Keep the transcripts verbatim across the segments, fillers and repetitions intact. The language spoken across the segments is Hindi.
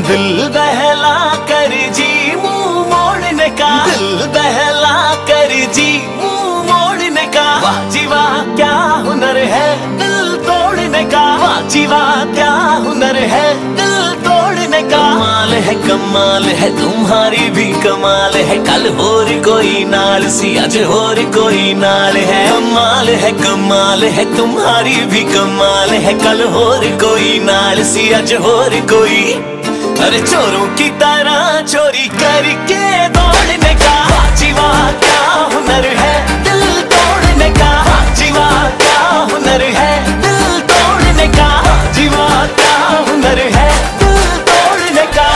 दिल बहला कर जी मुंह मोड़ने का, दिल बहला कर जी मुंह मोड़ने का। वाह जी वाह क्या हुनर है दिल तोड़ने का, वाह जी वाह क्या हुनर है दिल तोड़ने का। कमाल है कमाल है तुम्हारी भी कमाल है, कल होर कोई नाल सी अज होर कोई नाल है। कमाल है कमाल है तुम्हारी भी कमाल है, कल होर कोई नाल सी अज होर कोई। अरे चोरों की तरह चोरी करके दौड़ने का, वाह जी वाह क्या हुनर है दिल तोड़ने का। वाह जी वाह क्या हुनर है दिल तोड़ने का, वाह जी वाह क्या हुनर है दिल तोड़ने का।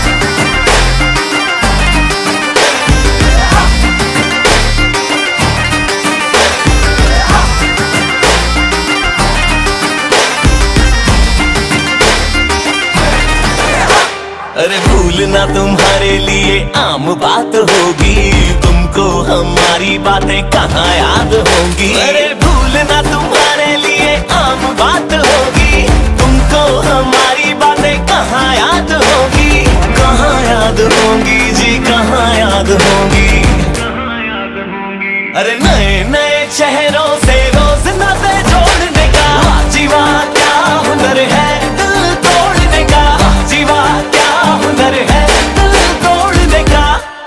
अरे भूलना तुम्हारे लिए आम बात होगी, तुमको हमारी बातें कहाँ याद होंगी। अरे भूलना तुम्हारे लिए आम बात होगी, तुमको हमारी बातें कहाँ याद होंगी। कहाँ याद होंगी जी कहाँ याद होंगी। अरे नए नए चेहरों से रोज नाते जोड़ने का, वाह जी वाह क्या हुनर है दिल तोड़ने का। वाह जी वाह क्या हुनर है दिल तोड़ने का।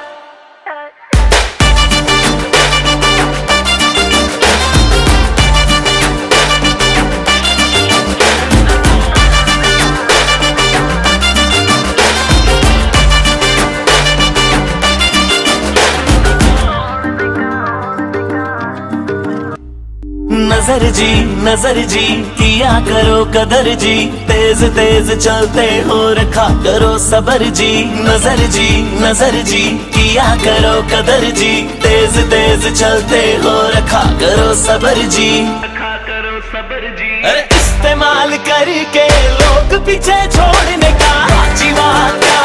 नजर जी नजर जी किया करो कदर जी, तेज तेज चलते हो रखा करो सबर जी। नजर जी नजर जी किया करो कदर जी, तेज तेज चलते हो रखा करो सबर जी। रखा करो सबर जी। अरे इस्तेमाल करके लोग पीछे छोड़ने का, वाह जी वाह क्या